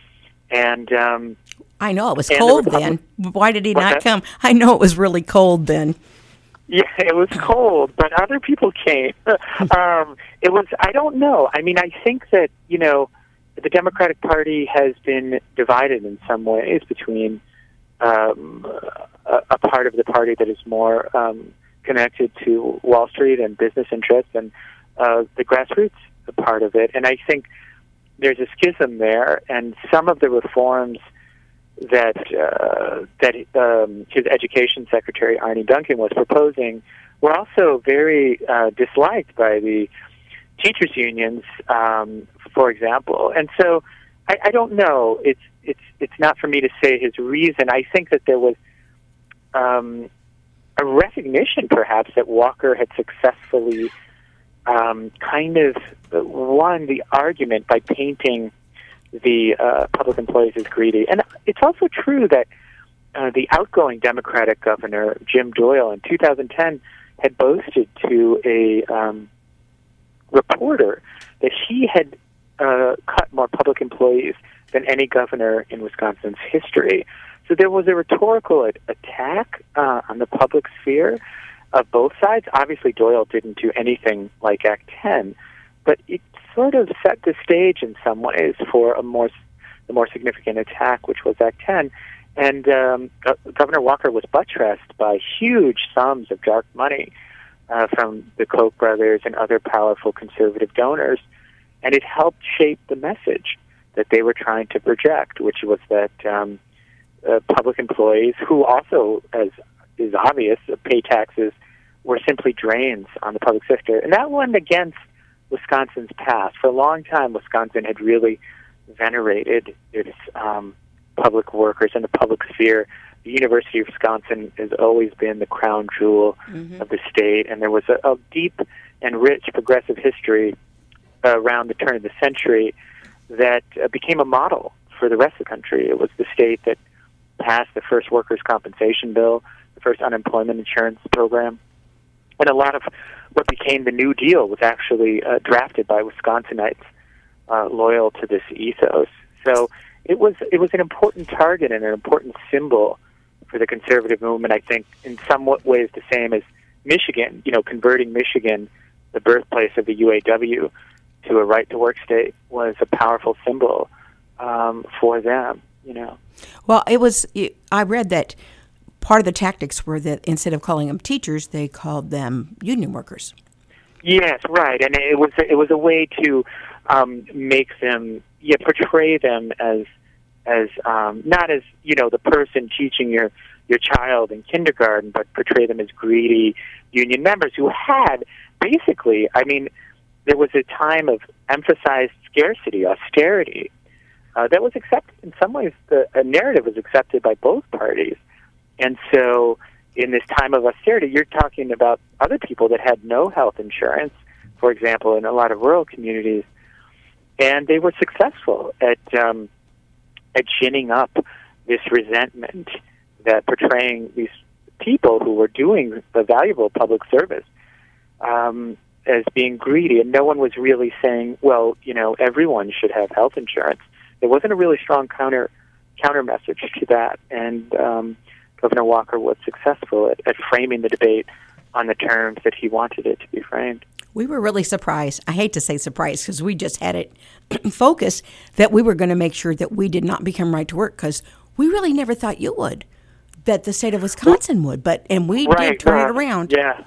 And um, I know it was cold then. Why did he not come? I know it was really cold then. Yeah, it was cold, but other people came. um, it was, I don't know. I mean, I think that, you know, the Democratic Party has been divided in some ways between um, a, a part of the party that is more um, connected to Wall Street and business interests, and uh, the grassroots are part of it. And I think there's a schism there, and some of the reforms that uh, that um, his education secretary, Arne Duncan, was proposing were also very uh, disliked by the teachers' unions, um, for example. And so I, I don't know. It's it's it's not for me to say his reason. I think that there was um, a recognition, perhaps, that Walker had successfully um, kind of won the argument by painting the uh, public employees as greedy. And it's also true that uh, the outgoing Democratic governor, Jim Doyle, in two thousand ten had boasted to a um, reporter that he had uh, cut more public employees than any governor in Wisconsin's history. So there was a rhetorical a- attack uh, on the public sphere of both sides. Obviously, Doyle didn't do anything like Act ten, but it sort of set the stage in some ways for a more the more significant attack, which was Act ten. And um, Go- Governor Walker was buttressed by huge sums of dark money uh, from the Koch brothers and other powerful conservative donors, and it helped shape the message that they were trying to project, which was that um, uh, public employees, who also, as is obvious, pay taxes, were simply drains on the public sector. And that went against Wisconsin's past. For a long time, Wisconsin had really venerated its um, public workers in the public sphere. The University of Wisconsin has always been the crown jewel mm-hmm. of the state, and there was a, a deep and rich progressive history uh, around the turn of the century that uh, became a model for the rest of the country. It was the state that passed the first workers' compensation bill, the first unemployment insurance program, and a lot of what became the New Deal was actually uh, drafted by Wisconsinites uh, loyal to this ethos. So it was it was an important target and an important symbol for the conservative movement. I think in some ways the same as Michigan, you know, converting Michigan, the birthplace of the U A W, to a right-to-work state was a powerful symbol um, for them, you know. Well, it was, I read that part of the tactics were that instead of calling them teachers, they called them union workers. Yes, right, and it was it was a way to um, make them, yeah, portray them as as um, not as, you know, the person teaching your your child in kindergarten, but portray them as greedy union members who had basically, I mean, there was a time of emphasized scarcity, austerity, uh, that was accepted. In some ways, the a narrative was accepted by both parties. And so in this time of austerity, you're talking about other people that had no health insurance, for example, in a lot of rural communities, and they were successful at um, at ginning up this resentment, that portraying these people who were doing the valuable public service um, as being greedy, and no one was really saying, well, you know, everyone should have health insurance. There wasn't a really strong counter counter message to that, and um, Governor Walker was successful at, at framing the debate on the terms that he wanted it to be framed. We were really surprised. I hate to say surprised because we just had it focused that we were going to make sure that we did not become right to work, because we really never thought you would, that the state of Wisconsin would. But and we right, did turn uh, it around. Yeah.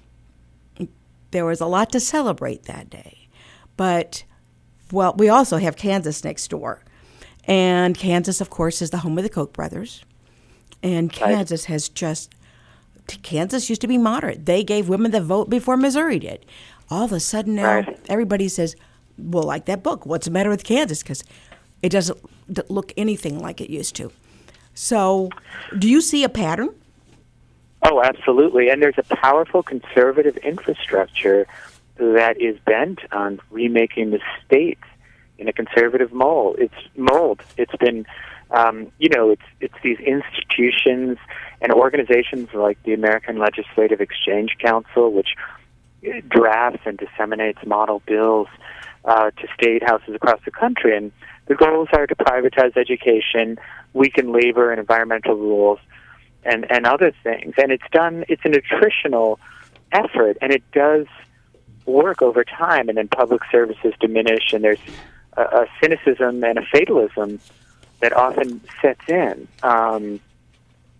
There was a lot to celebrate that day. But, well, we also have Kansas next door. And Kansas, of course, is the home of the Koch brothers. And Kansas right. has just, Kansas used to be moderate. They gave women the vote before Missouri did. All of a sudden now, right. everybody says, well, like that book, what's the matter with Kansas? Because it doesn't look anything like it used to. So do you see a pattern? Oh, absolutely. And there's a powerful conservative infrastructure that is bent on remaking the state in a conservative mold. It's mold. It's been, um, you know, it's it's these institutions and organizations like the American Legislative Exchange Council, which drafts and disseminates model bills uh, to state houses across the country. And the goals are to privatize education, weaken labor and environmental rules, and, and other things. And it's done, it's an attritional effort, and it does work over time, and then public services diminish, and there's a, a cynicism and a fatalism that often sets in. Um,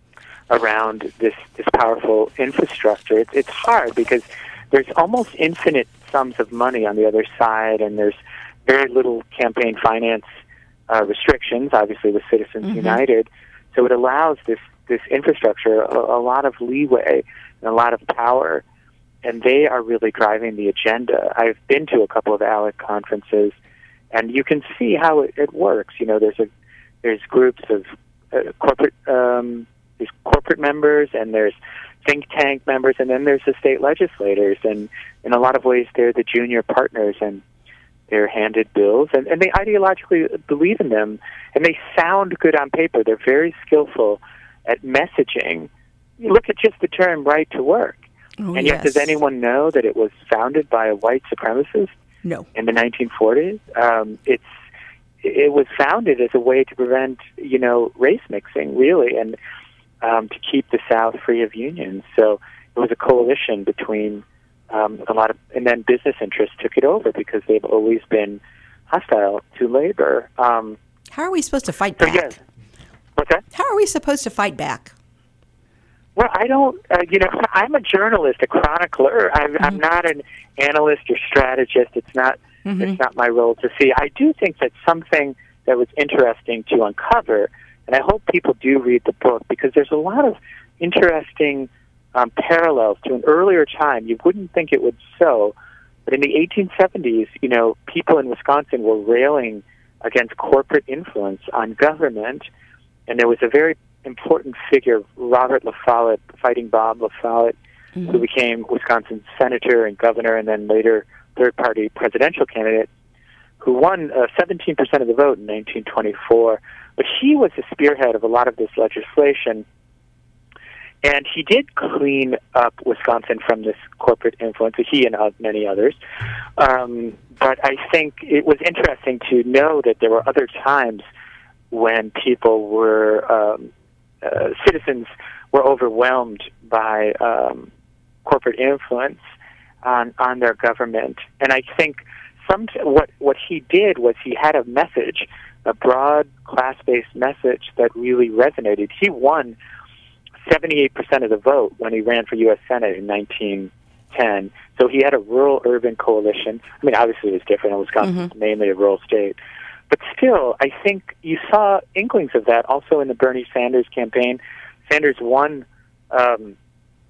around this this powerful infrastructure. It's it's hard because there's almost infinite sums of money on the other side, and there's very little campaign finance uh, restrictions, obviously with Citizens Mm-hmm. United. So it allows this this infrastructure a, a lot of leeway and a lot of power, and they are really driving the agenda. I've been to a couple of ALEC conferences, and you can see how it, it works. You know, there's a there's groups of uh, corporate um, there's corporate members, and there's think tank members, and then there's the state legislators, and in a lot of ways they're the junior partners, and they're handed bills, and, and they ideologically believe in them, and they sound good on paper. They're very skillful at messaging. You look at just the term right to work, Oh, and yet yes. does anyone know that it was founded by a white supremacist No. in the nineteen forties? Um, it's it was founded as a way to prevent, you know, race mixing, really, and um, to keep the South free of unions. So it was a coalition between um, a lot of, and then business interests took it over because they've always been hostile to labor. Um, How are we supposed to fight so back? yes, what's that? How are we supposed to fight back? Well, I don't, uh, you know, I'm a journalist, a chronicler. I'm, Mm-hmm. I'm not an analyst or strategist. It's not, Mm-hmm. it's not my role to see. I do think that something that was interesting to uncover, and I hope people do read the book, because there's a lot of interesting um, parallels to an earlier time. You wouldn't think it would so, but in the eighteen seventies, you know, people in Wisconsin were railing against corporate influence on government, and there was a very important figure, Robert La Follette, Fighting Bob La Follette, Mm-hmm. who became Wisconsin's senator and governor, and then later third-party presidential candidate, who won uh, seventeen percent of the vote in nineteen twenty-four. But he was the spearhead of a lot of this legislation, and he did clean up Wisconsin from this corporate influence, he and uh, many others. Um, but I think it was interesting to know that there were other times when people were, um, uh, citizens were overwhelmed by um, corporate influence on on their government. And I think some what what he did was he had a message, a broad class-based message that really resonated. He won seventy-eight percent of the vote when he ran for U S Senate in nineteen ten. So he had a rural-urban coalition. I mean, obviously it was different. Wisconsin's mm-hmm. mainly a rural state. But still, I think you saw inklings of that also in the Bernie Sanders campaign. Sanders won um,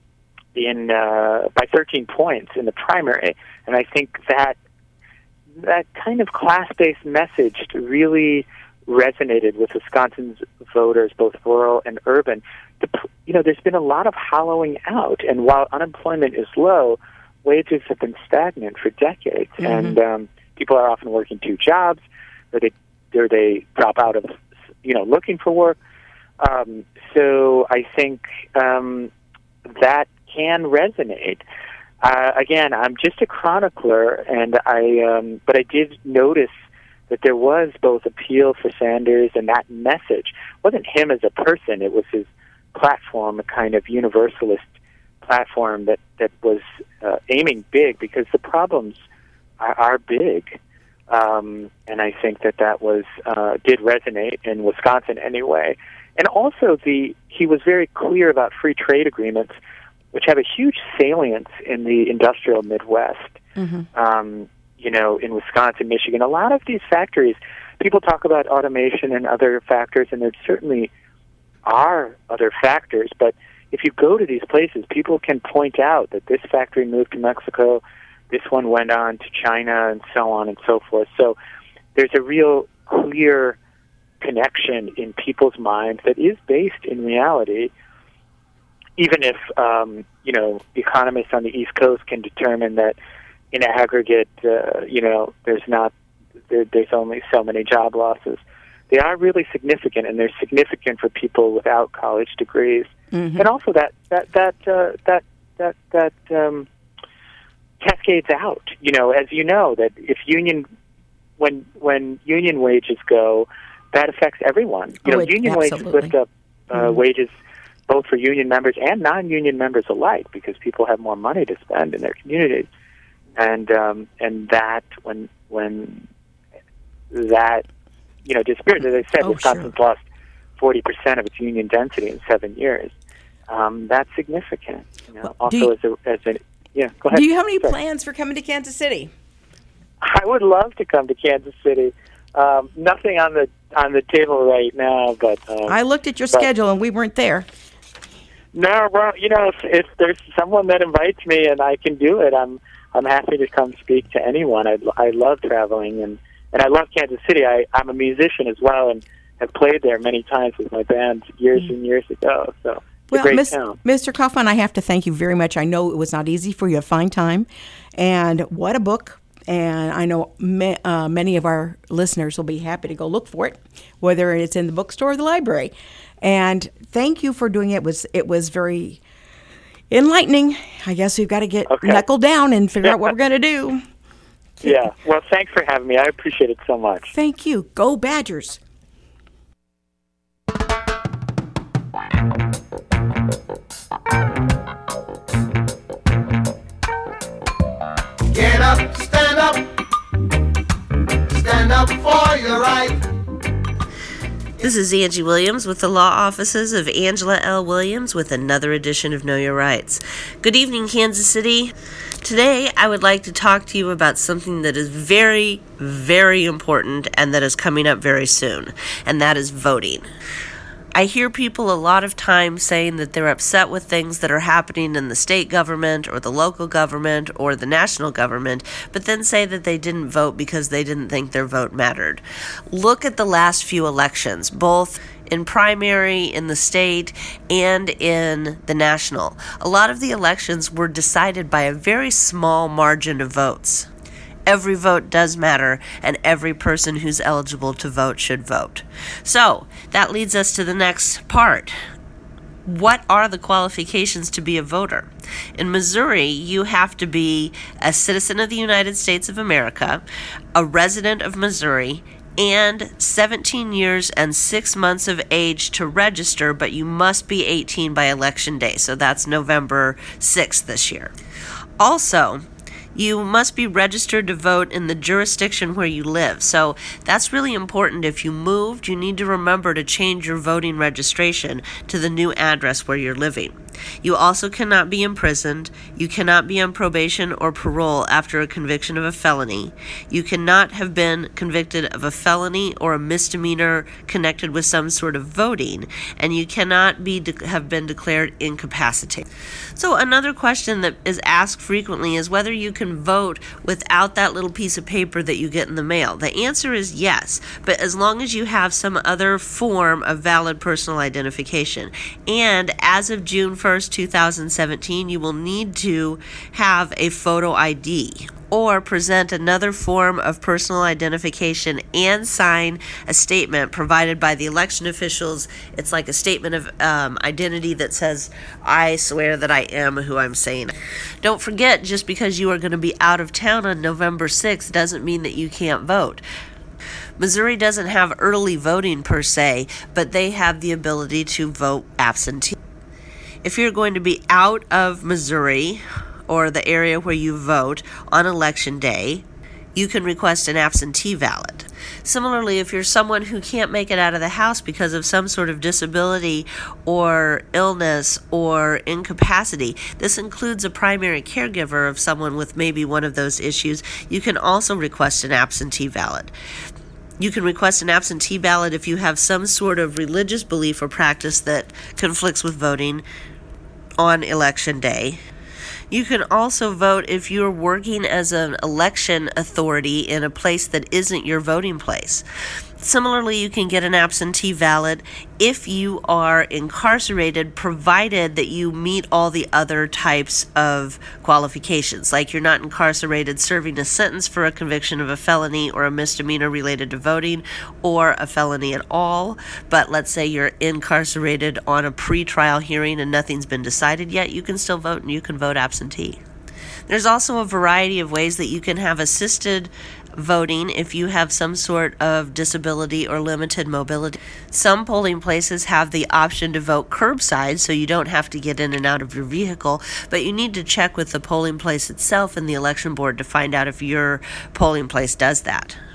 in uh, by thirteen points in the primary, and I think that that kind of class-based message really resonated with Wisconsin's voters, both rural and urban. The, you know, there's been a lot of hollowing out, and while unemployment is low, wages have been stagnant for decades, mm-hmm. and um, people are often working two jobs, or they or they drop out of, you know, looking for work. Um, so I think um, that can resonate. Uh, again, I'm just a chronicler, and I um, but I did notice that there was both appeal for Sanders and that message. It wasn't him as a person; it was his platform, a kind of universalist platform that that was uh, aiming big, because the problems are, are big. Um, and I think that that was uh, did resonate in Wisconsin anyway. And also, the he was very clear about free trade agreements, which have a huge salience in the industrial Midwest. Mm-hmm. Um, you know, in Wisconsin, Michigan, a lot of these factories, people talk about automation and other factors, and there certainly are other factors. But if you go to these places, people can point out that this factory moved to Mexico, this one went on to China, and so on and so forth. So there's a real clear connection in people's minds that is based in reality, even if, um, you know, economists on the East Coast can determine that in aggregate, uh, you know, there's not, there, there's only so many job losses. They are really significant, and they're significant for people without college degrees. Mm-hmm. And also that, that, that, uh, that, that, that, um, cascades out, you know, as you know, that if union, when when union wages go, that affects everyone. You oh, know, it, union absolutely. wages lift up uh, mm-hmm. wages both for union members and non-union members alike, because people have more money to spend in their communities, and um, and that when when that you know disappears, as I said, oh, Wisconsin's sure. lost forty percent of its union density in seven years. um, that's significant. You know, Well, also, you, as a, as a yeah, go ahead. Do you have any Sorry. plans for coming to Kansas City? I would love to come to Kansas City. Um, nothing on the on the table right now, but um, I looked at your but, schedule and we weren't there. No, well, you know, if, if there's someone that invites me and I can do it, I'm I'm happy to come speak to anyone. I I love traveling and, and I love Kansas City. I I'm a musician as well and have played there many times with my band years mm. and years ago. So it's well, a great Miz, town. Mister Kaufman, I have to thank you very much. I know it was not easy for you to find time, and what a book. And I know ma- uh, many of our listeners will be happy to go look for it, whether it's in the bookstore or the library. And thank you for doing it. It was it was very enlightening. I guess we've got to get okay. knuckled down and figure out what we're going to do. Yeah. Well, thanks for having me. I appreciate it so much. Thank you. Go Badgers. Get up, stand up, stand up for your right. This is Angie Williams with the law offices of Angela L. Williams with another edition of Know Your Rights. Good evening, Kansas City. Today, I would like to talk to you about something that is very, very important and that is coming up very soon, and that is voting. I hear people a lot of times saying that they're upset with things that are happening in the state government or the local government or the national government, but then say that they didn't vote because they didn't think their vote mattered. Look at the last few elections, both in primary, in the state, and in the national. A lot of the elections were decided by a very small margin of votes. Every vote does matter, and every person who's eligible to vote should vote. So, that leads us to the next part. What are the qualifications to be a voter? In Missouri, you have to be a citizen of the United States of America, a resident of Missouri, and seventeen years and six months of age to register, but you must be eighteen by election day, so that's November sixth this year. Also, you must be registered to vote in the jurisdiction where you live. So that's really important. If you moved, you need to remember to change your voting registration to the new address where you're living. You also cannot be imprisoned. You cannot be on probation or parole after a conviction of a felony. You cannot have been convicted of a felony or a misdemeanor connected with some sort of voting, and you cannot be de- have been declared incapacitated. So another question that is asked frequently is whether you can vote without that little piece of paper that you get in the mail. The answer is yes, but as long as you have some other form of valid personal identification. And as of June first, two thousand seventeen, you will need to have a photo I D or present another form of personal identification and sign a statement provided by the election officials. It's like a statement of um, identity that says, I swear that I am who I'm saying. Don't forget, just because you are going to be out of town on November sixth doesn't mean that you can't vote. Missouri doesn't have early voting per se, but they have the ability to vote absentee. If you're going to be out of Missouri or the area where you vote on election day, you can request an absentee ballot. Similarly, if you're someone who can't make it out of the house because of some sort of disability or illness or incapacity, this includes a primary caregiver of someone with maybe one of those issues, you can also request an absentee ballot. You can request an absentee ballot if you have some sort of religious belief or practice that conflicts with voting on election day. You can also vote if you're working as an election authority in a place that isn't your voting place. Similarly, you can get an absentee ballot if you are incarcerated, provided that you meet all the other types of qualifications, like you're not incarcerated serving a sentence for a conviction of a felony or a misdemeanor related to voting or a felony at all. But let's say you're incarcerated on a pre-trial hearing and nothing's been decided yet, you can still vote and you can vote absentee. There's also a variety of ways that you can have assisted voting if you have some sort of disability or limited mobility. Some polling places have the option to vote curbside, so you don't have to get in and out of your vehicle, but you need to check with the polling place itself and the election board to find out if your polling place does that.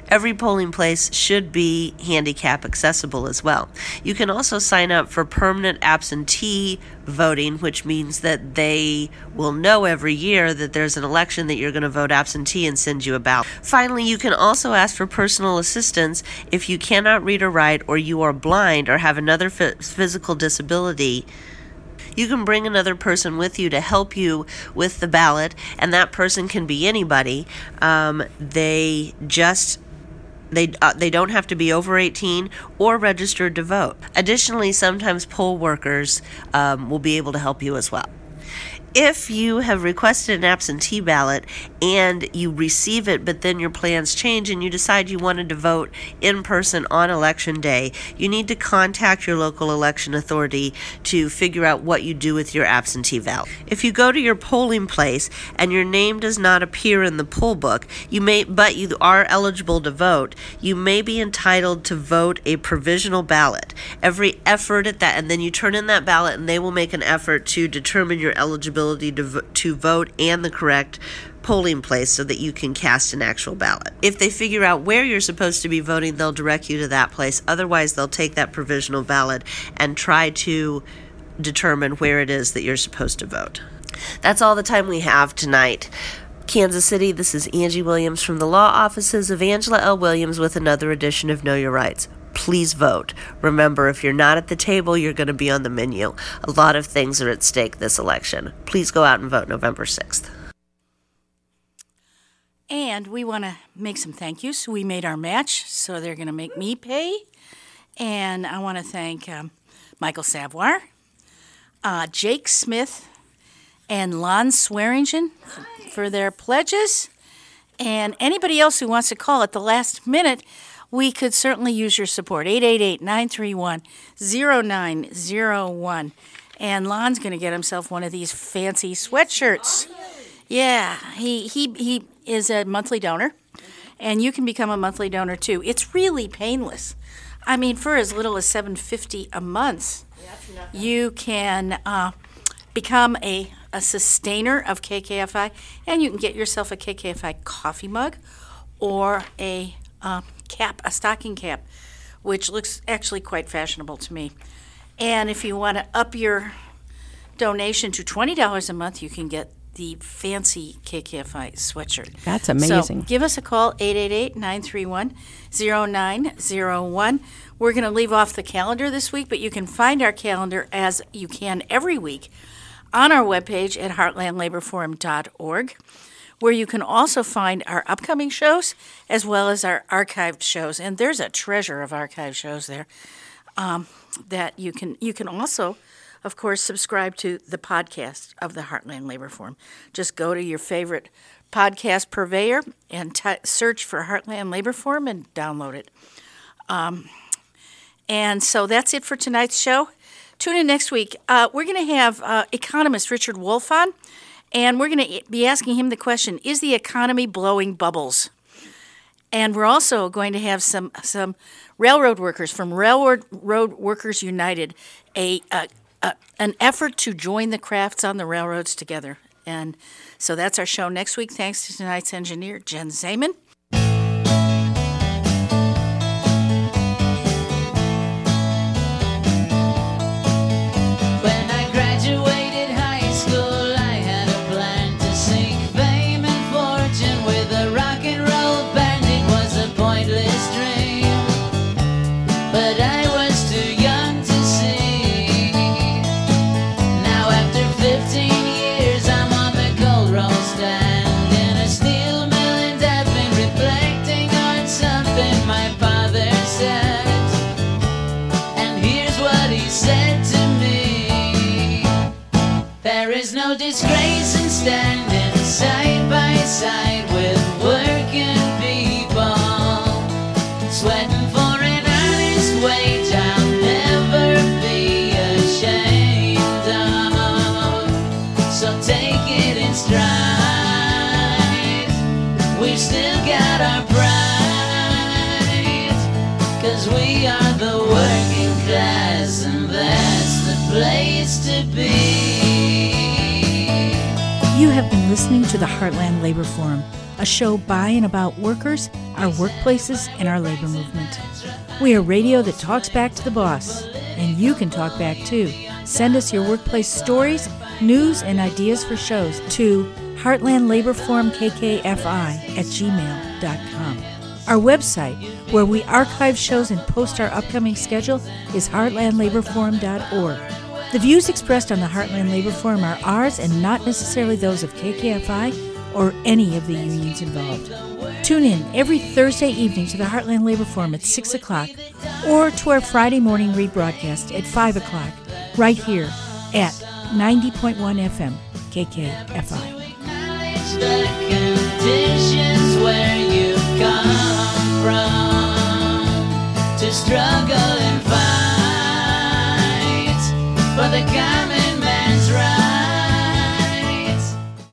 Every polling place should be handicap accessible as well. You can also sign up for permanent absentee voting, which means that they will know every year that there's an election that you're going to vote absentee and send you a ballot. Finally, you can also ask for personal assistance if you cannot read or write, or you are blind or have another f- physical disability. You can bring another person with you to help you with the ballot, and that person can be anybody. Um, they just They uh, they don't have to be over eighteen or registered to vote. Additionally, sometimes poll workers um, will be able to help you as well. If you have requested an absentee ballot and you receive it, but then your plans change and you decide you wanted to vote in person on election day, you need to contact your local election authority to figure out what you do with your absentee ballot. If you go to your polling place and your name does not appear in the poll book, you may, but you are eligible to vote, you may be entitled to vote a provisional ballot. Every effort at that, and then you turn in that ballot and they will make an effort to determine your eligibility to, vo- to vote and the correct polling place so that you can cast an actual ballot. If they figure out where you're supposed to be voting, they'll direct you to that place. Otherwise, they'll take that provisional ballot and try to determine where it is that you're supposed to vote. That's all the time we have tonight. Kansas City, this is Angie Williams from the law offices of Angela L. Williams with another edition of Know Your Rights. Please vote. Remember, if you're not at the table, you're going to be on the menu. A lot of things are at stake this election. Please go out and vote November sixth. And we want to make some thank yous. We made our match, so they're going to make me pay. And I want to thank um, Michael Savoir, uh, Jake Smith, and Lon Swearingen for their pledges. And anybody else who wants to call at the last minute, we could certainly use your support. eight eight eight, nine three one, zero nine zero one. And Lon's going to get himself one of these fancy sweatshirts. Yeah, he, he, he is a monthly donor, and you can become a monthly donor too. It's really painless. I mean, for as little as seven dollars and fifty cents a month, you can uh, become a, a sustainer of K K F I, and you can get yourself a K K F I coffee mug or a uh, cap, a stocking cap, which looks actually quite fashionable to me. And if you want to up your donation to twenty dollars a month, you can get the fancy K K F I sweatshirt. That's amazing. So give us a call, eight eight eight, nine three one, zero nine zero one. We're going to leave off the calendar this week, but you can find our calendar, as you can every week, on our webpage at heartland labor forum dot org, where you can also find our upcoming shows as well as our archived shows. And there's a treasure of archived shows there um, that you can you can also, of course, subscribe to the podcast of the Heartland Labor Forum. Just go to your favorite podcast purveyor and t- search for Heartland Labor Forum and download it. Um, and so that's it for tonight's show. Tune in next week. Uh, we're going to have uh, economist Richard Wolff on, and we're going to be asking him the question, is the economy blowing bubbles? And we're also going to have some some railroad workers from Railroad Road Workers United, a, a, a an effort to join the crafts on the railroads together. And so that's our show next week. Thanks to tonight's engineer, Jen Zeman. Disgrace in standing side by side with working people, sweating for an honest wage I'll never be ashamed of. So take it in stride, we've still got our pride, 'cause we are the working class and that's the place to be. You have been listening to the Heartland Labor Forum. a show by and about workers, our workplaces, and our labor movement. We are radio that talks back to the boss, and you can talk back too. Send us your workplace stories, news, and ideas for shows to Heartland Labor Forum K K F I at gmail dot com. Our website, where we archive shows and post our upcoming schedule, is heartland labor forum dot org. The views expressed on the Heartland Labor Forum are ours and not necessarily those of K K F I or any of the unions involved. Tune in every Thursday evening to the Heartland Labor Forum at six o'clock or to our Friday morning rebroadcast at five o'clock right here at ninety point one F M K K F I. The conditions where you come from to struggle and fight for the common